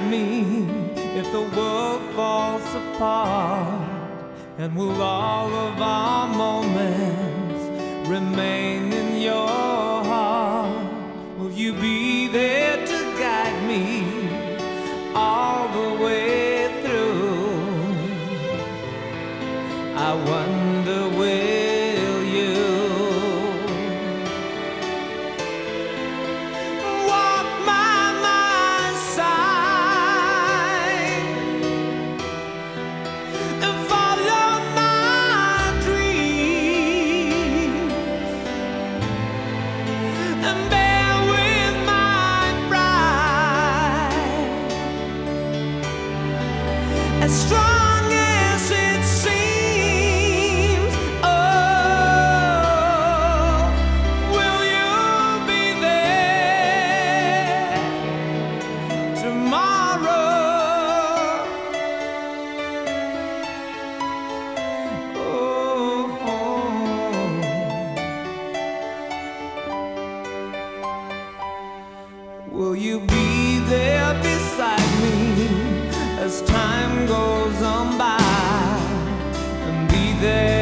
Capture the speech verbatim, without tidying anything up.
me if the world falls apart? And will all of our moments remain in your heart? Will you be there to guide me all the way through? I wonder, will you walk by my side and follow my dreams and bear with my pride, as strong as it seems? Oh, will you be there tomorrow? Oh, will you be there beside me as time goes on by, and be there